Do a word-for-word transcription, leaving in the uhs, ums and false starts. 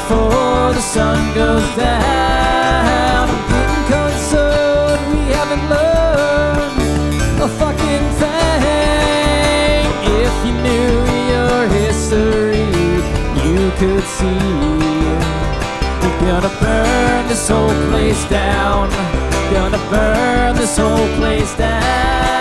before the sun goes down. I'm getting concerned we haven't learned a fucking thing. If you knew your history, you could see we're gonna burn this whole place down. Gonna burn this whole place down.